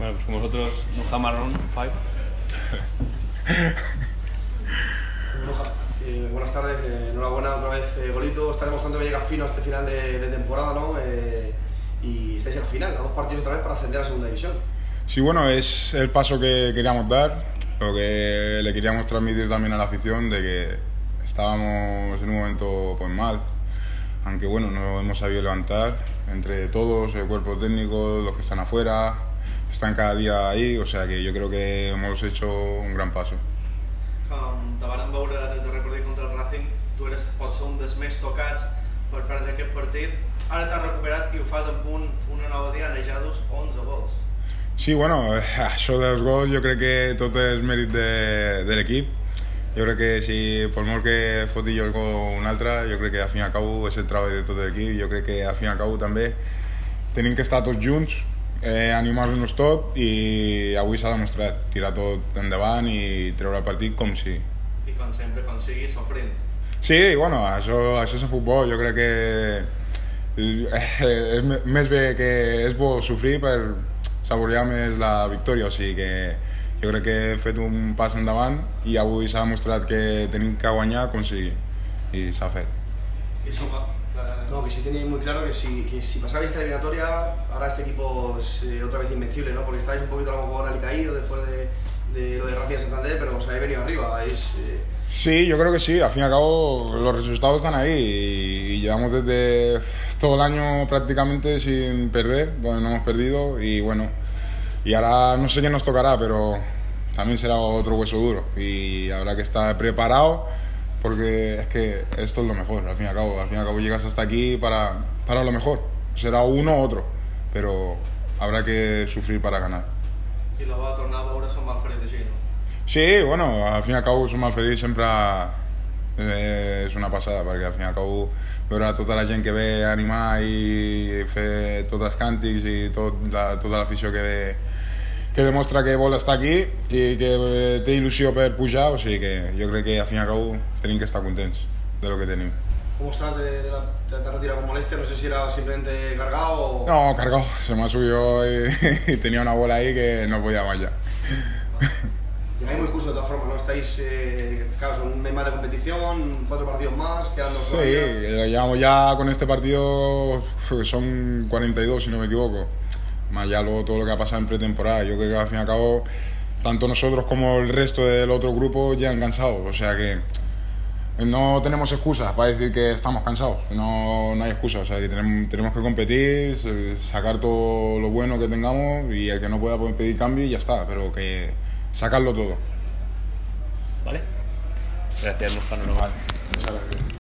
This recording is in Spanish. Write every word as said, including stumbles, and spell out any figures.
Bueno, pues como vosotros, no Hamarón, five. Eh, buenas tardes, eh, enhorabuena otra vez, eh, Golito. Está demostrando que llega fino a este final de, de temporada, ¿no? Eh, y estáis en la final, a dos partidos otra vez para ascender a segunda división. Sí, bueno, es el paso que queríamos dar, lo que le queríamos transmitir también a la afición, de que estábamos en un momento pues mal, aunque bueno, nos hemos sabido levantar entre todos, el cuerpo técnico, los que están afuera, están cada día ahí, o sea que yo creo que hemos hecho un gran paso. Com te van veure en el darrer partit contra el Racing, tu eres potser un dels més tocats per perdre aquest partit. Ara t'has recuperat i ho fas amb un, una nova diana, ja dus onze gols. Sí, bueno, això dels gols jo crec que tot és mèrit de, de l'equip. Jo crec que si per molt que foti jo el gol un altre, jo crec que al fin i al cabo és el treball de tot l'equip. Jo crec que al fin i al cabo també tenim que estar tots junts, eh, animar-nos tot, i avui s'ha demostrat tirar tot endavant i treure el partit com si... I com sempre, com sigui, sofrint. Sí, bueno, això, això és el futbol. Jo crec que és més bé que és bo sofrir per saborear més la victòria, o sigui que jo crec que he fet un pas endavant i avui s'ha demostrat que tenim que guanyar com sigui, i s'ha fet. I suma... No, que sí tenéis muy claro que si, que si pasabais esta eliminatoria, ahora este equipo es eh, otra vez invencible, ¿no? Porque estáis un poquito a lo mejor alicaído después de, de lo de Racing Santander, pero os habéis venido arriba. Es, eh... Sí, yo creo que sí, al fin y al cabo los resultados están ahí y, y llevamos desde todo el año prácticamente sin perder, bueno, no hemos perdido y bueno, y ahora no sé qué nos tocará, pero también será otro hueso duro y habrá que estar preparado. Porque es que esto es lo mejor, al fin y al cabo, al fin y al cabo llegas hasta aquí para, para lo mejor, será uno u otro, pero habrá que sufrir para ganar. I la va tornar a veure som Malferit així, no? Sí, bueno, al fin y al cabo som Malferit sempre eh, és una passada, perquè al fin y al cabo veure tota la gent que ve a animar i fer tots els càntics i tot la, tota l'afició que ve, que demostra que vol estar aquí i que té il·lusió per pujar, o sigui que jo crec que al fin y al cabo tenim que estar contents de lo que tenim. ¿Cómo estás de, de la te has retirado con molestia? No sé si era simplemente cargado o... No, cargado, se me ha subido y, y tenía una bola ahí que no podía más ya. Llegáis muy justo de todas formas, ¿no? Estáis, eh, claro, son un mes más de competición, cuatro partidos más, quedan dos. Sí, llevamos ya con este partido, son cuarenta y dos si no me equivoco. Más ya luego todo lo que ha pasado en pretemporada. Yo creo que al fin y al cabo tanto nosotros como el resto del otro grupo ya han cansado, o sea que no tenemos excusas para decir que estamos cansados, no, no hay excusa, o sea que tenemos, tenemos que competir, sacar todo lo bueno que tengamos y el que no pueda pues, pedir cambio y ya está, pero que sacarlo todo. Vale. Gracias, Lujano. Vale, muchas gracias.